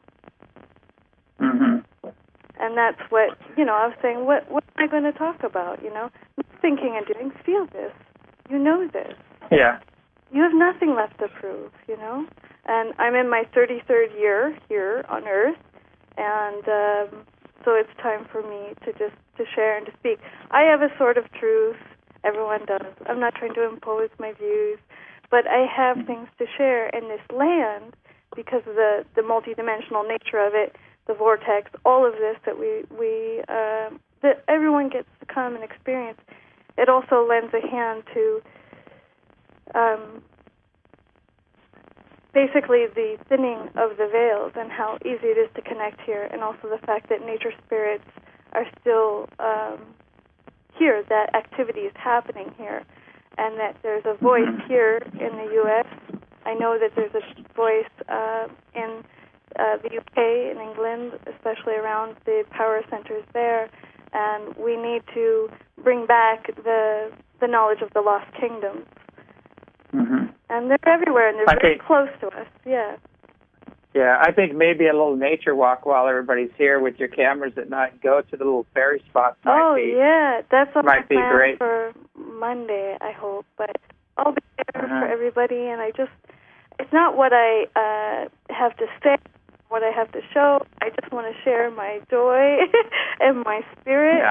Mm-hmm. And that's what, you know, I was saying, what, what am I going to talk about, you know? Thinking and doing, feel this. You know this. Yeah. You have nothing left to prove, you know? And I'm in my thirty-third year here on Earth, and um, so it's time for me to just to share and to speak. I have a sort of truth. Everyone does. I'm not trying to impose my views, but I have things to share in this land because of the, the multidimensional nature of it, the vortex, all of this that we, we uh, that everyone gets to come and experience. It also lends a hand to um, basically the thinning of the veils and how easy it is to connect here, and also the fact that nature spirits are still um, here, that activity is happening here, and that there's a voice here in the U S I know that there's a voice uh, in uh, the U K, in England, especially around the power centers there, and we need to bring back the the knowledge of the lost kingdoms. Mm-hmm. And they're everywhere, and they're I very think, close to us, yeah. Yeah, I think maybe a little nature walk while everybody's here with your cameras at night. Go to the little fairy spots. Might oh, be, yeah, that's what might I be plan great. for Monday, I hope. But I'll be there uh-huh. for everybody, and I just, it's not what I uh, have to say, what I have to show. I just want to share my joy and my spirit. Yeah.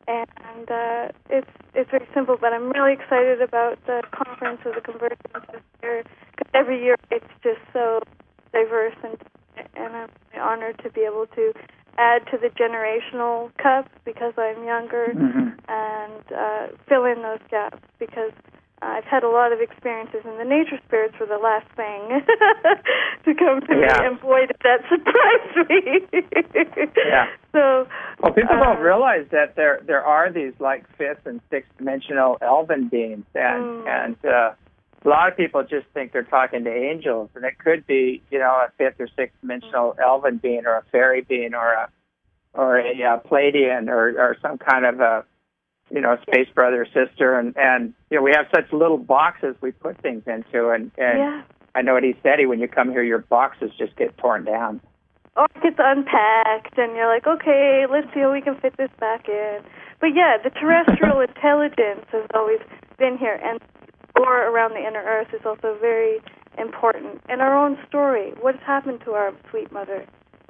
And uh, it's it's very simple, but I'm really excited about the conference of the Convergence this year, because every year it's just so diverse, and and I'm really honored to be able to add to the generational cup because I'm younger, mm-hmm. and uh, fill in those gaps, because I've had a lot of experiences, and the nature spirits were the last thing to come to yeah. me, and boy, did that surprise me. yeah. So, well, people uh, don't realize that there there are these like fifth and sixth dimensional elven beings, and mm. and uh, a lot of people just think they're talking to angels, and it could be, you know, a fifth or sixth dimensional mm. elven being, or a fairy being, or a or a uh, Pleiadian, or or some kind of a, you know, space brother or sister, and, and, you know, we have such little boxes we put things into, and, and yeah. I know what he said, when you come here, your boxes just get torn down. Or it gets unpacked, and you're like, okay, let's see how we can fit this back in. But yeah, the terrestrial intelligence has always been here, and or around the inner earth is also very important. And our own story, what's happened to our sweet mother?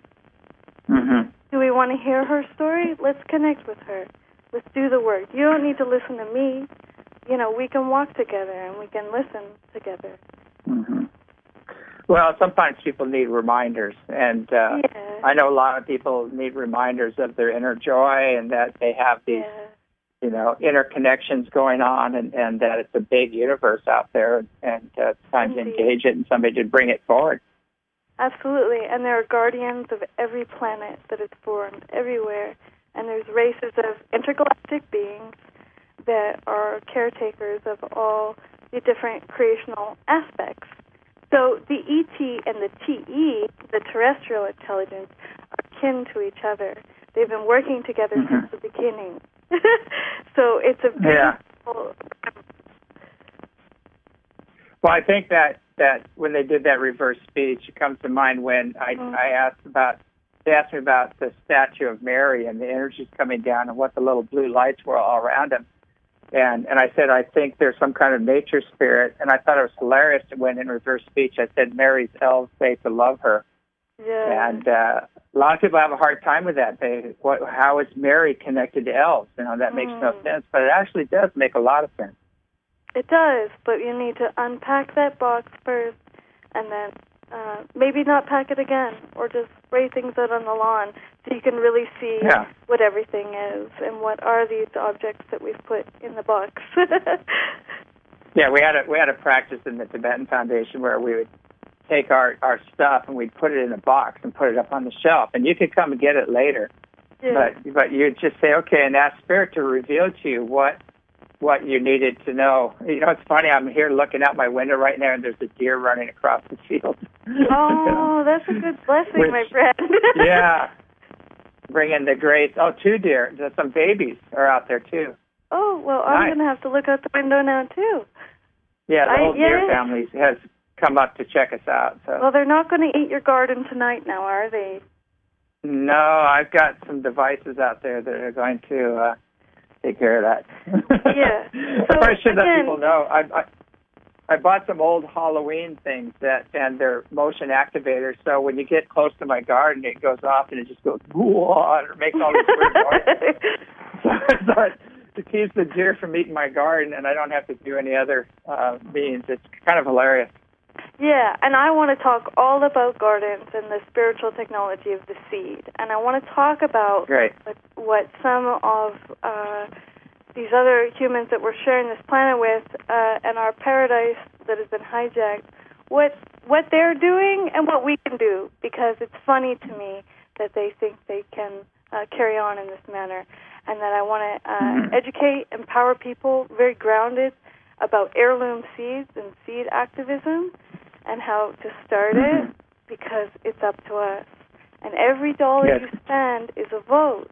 Mm-hmm. Do we want to hear her story? Let's connect with her. Let's do the work. You don't need to listen to me. You know, we can walk together and we can listen together. Mm-hmm. Well, sometimes people need reminders, and uh, yeah. I know a lot of people need reminders of their inner joy, and that they have these, yeah. you know, interconnections going on, and, and that it's a big universe out there, and uh, it's time Indeed. to engage it and somebody to bring it forward. Absolutely, and there are guardians of every planet that is formed everywhere. And there's races of intergalactic beings that are caretakers of all the different creational aspects. So the E T and the T E, the terrestrial intelligence, are kin to each other. They've been working together mm-hmm. since the beginning. So it's a beautiful... Yeah. Well, I think that, that when they did that reverse speech, it comes to mind when I, mm-hmm. I asked about... They asked me about the statue of Mary and the energies coming down and what the little blue lights were all around him. And and I said, I think there's some kind of nature spirit. And I thought it was hilarious when in reverse speech I said, Mary's elves say to love her. Yeah. And uh, a lot of people have a hard time with that. They, what, how is Mary connected to elves? You know, that makes mm. no sense. But it actually does make a lot of sense. It does, but you need to unpack that box first, and then uh, maybe not pack it again, or just spray things out on the lawn so you can really see yeah. what everything is and what are these objects that we've put in the box. yeah, we had a we had a practice in the Tibetan Foundation where we would take our, our stuff and we'd put it in a box and put it up on the shelf, and you could come and get it later. Yeah. But but you'd just say, okay, and ask Spirit to reveal to you what what you needed to know. You know, it's funny, I'm here looking out my window right now, and there's a deer running across the field. Oh, that's a good blessing, Which, my friend. yeah. Bringing the great, oh, two deer. There's some babies are out there, too. Oh, well, I'm nice. going to have to look out the window now, too. Yeah, the I, whole yeah. deer family has come up to check us out. So. Well, they're not going to eat your garden tonight now, are they? No, I've got some devices out there that are going to... Uh, take care of that. Yeah. So, I probably should again, let people know. I, I I bought some old Halloween things that, and they're motion activators. So when you get close to my garden, it goes off and it just goes whoa, and it makes all these weird noises. So I thought it keeps the deer from eating my garden, and I don't have to do any other uh, means. It's kind of hilarious. Yeah, and I want to talk all about gardens and the spiritual technology of the seed. And I want to talk about Great. What, what some of uh, these other humans that we're sharing this planet with uh, and our paradise that has been hijacked, what what they're doing and what we can do, because it's funny to me that they think they can uh, carry on in this manner, and that I want to uh, mm-hmm. educate, empower people, very grounded, about heirloom seeds and seed activism and how to start mm-hmm. it, because it's up to us. And every dollar yes. you spend is a vote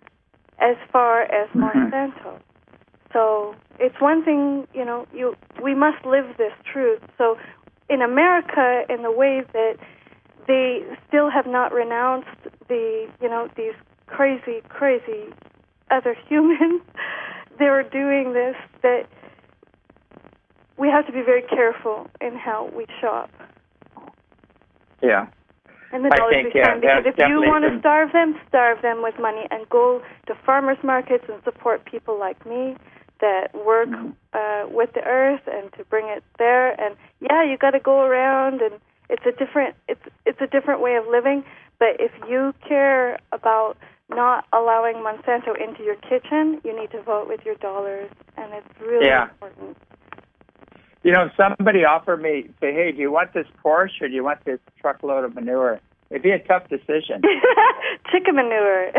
as far as mm-hmm. Monsanto. So it's one thing, you know, you we must live this truth. So in America, in the way that they still have not renounced the, you know, these crazy, crazy other humans, they're doing this, that we have to be very careful in how we shop. Yeah. And the I dollars think, we yeah, spend, because that's if you definitely want to some- starve them, starve them with money and go to farmers markets and support people like me that work Mhm. uh, with the earth and to bring it there. And yeah, you got to go around, and it's a different it's it's a different way of living. But if you care about not allowing Monsanto into your kitchen, you need to vote with your dollars, and it's really Yeah. important. You know, if somebody offered me, say, hey, do you want this Porsche or do you want this truckload of manure? It'd be a tough decision. Chicken manure.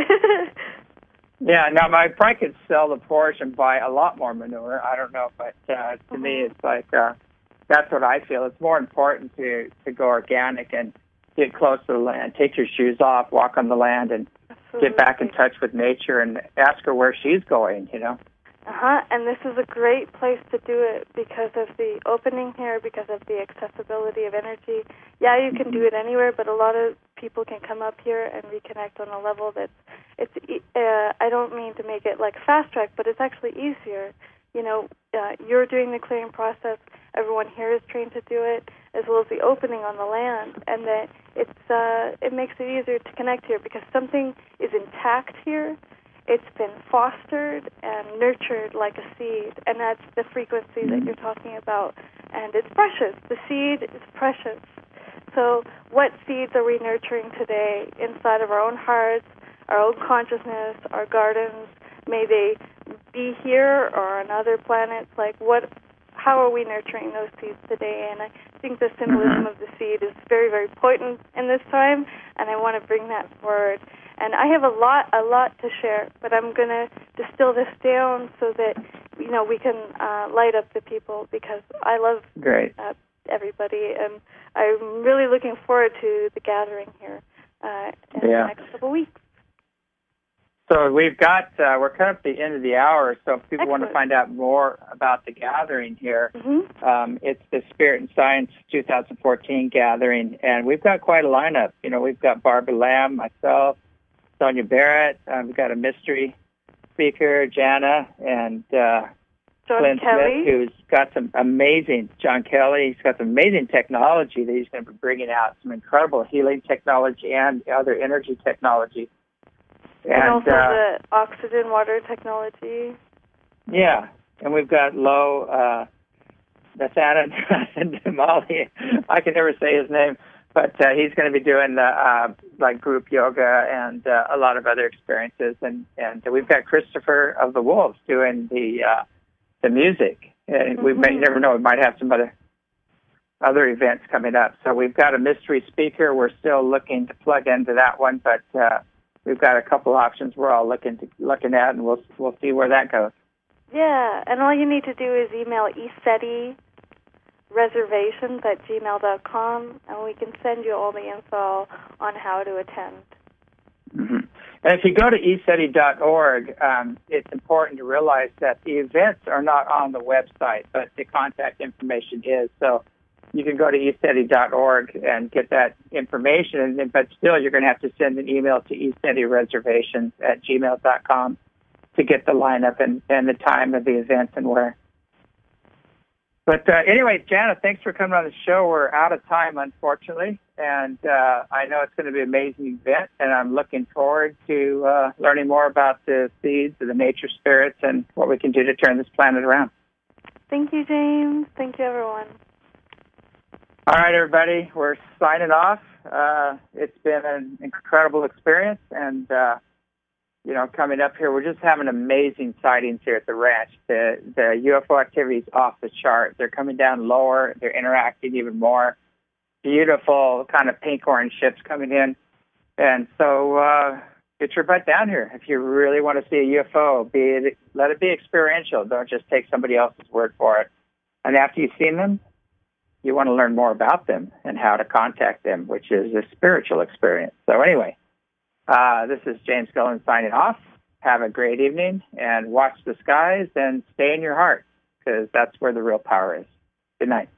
Yeah, now I probably could sell the Porsche and buy a lot more manure. I don't know, but uh, to Mhm. me, it's like uh, that's what I feel. It's more important to to go organic and get close to the land, take your shoes off, walk on the land, and Absolutely. get back in touch with nature and ask her where she's going. You know. Uh-huh, and this is a great place to do it because of the opening here, because of the accessibility of energy. Yeah, you can do it anywhere, but a lot of people can come up here and reconnect on a level that's, it's, e- uh, I don't mean to make it like fast track, but it's actually easier. You know, uh, you're doing the clearing process, everyone here is trained to do it, as well as the opening on the land, and that it's, uh, it makes it easier to connect here because something is intact here. It's been fostered and nurtured like a seed, and that's the frequency that you're talking about. And it's precious. The seed is precious. So what seeds are we nurturing today inside of our own hearts, our own consciousness, our gardens? May they be here or on other planets? Like what? How are we nurturing those seeds today? And I think the symbolism of the seed is very, very potent in this time, and I want to bring that forward. And I have a lot, a lot to share, but I'm going to distill this down so that, you know, we can uh, light up the people because I love Great. Uh, everybody, and I'm really looking forward to the gathering here uh, in Yeah. the next couple of weeks. So we've got, uh, we're coming up to the end of the hour, so if people want to Excellent. find out more about the gathering here, Mm-hmm. um, it's the Spirit and Science twenty fourteen gathering, and we've got quite a lineup. You know, we've got Barbara Lamb, myself, Sonia Barrett, uh, we've got a mystery speaker, Jana, and uh, John Glenn Kelly. Smith, who's got some amazing, John Kelly, he's got some amazing technology that he's going to be bringing out, some incredible healing technology and other energy technology. And, And, also uh, the oxygen water technology. yeah, and we've got Lo, uh, Nathana Damali. I can never say his name, but uh, he's going to be doing the uh, like group yoga and uh, a lot of other experiences. And, and we've got Christopher of the Wolves doing the uh, the music. And we may Mhm. never know; we might have some other other events coming up. So we've got a mystery speaker. We're still looking to plug into that one, but uh, we've got a couple options we're all looking to looking at, and we'll we'll see where that goes. Yeah, and all you need to do is email ECETI reservations at gmail dot com, and we can send you all the info on how to attend. Mm-hmm. And if you go to e ceti dot org, um, it's important to realize that the events are not on the website, but the contact information is. So you can go to e ceti dot org and get that information, and then, but still you're going to have to send an email to ECETI reservations at gmail dot com to get the lineup and, and the time of the event and where. But uh, anyway, Jana, thanks for coming on the show. We're out of time, unfortunately, and uh, I know it's going to be an amazing event, and I'm looking forward to uh, learning more about the seeds and the nature spirits and what we can do to turn this planet around. Thank you, James. Thank you, everyone. All right, everybody, we're signing off. Uh, it's been an incredible experience, and uh, you know, coming up here, we're just having amazing sightings here at the ranch. The the U F O activity is off the chart. They're coming down lower. They're interacting even more. Beautiful kind of pink orange ships coming in. And so uh, get your butt down here. If you really want to see a U F O, be it, let it be experiential. Don't just take somebody else's word for it. And after you've seen them, you want to learn more about them and how to contact them, which is a spiritual experience. So anyway, Uh, this is James Gillen signing off. Have a great evening and watch the skies and stay in your heart because that's where the real power is. Good night.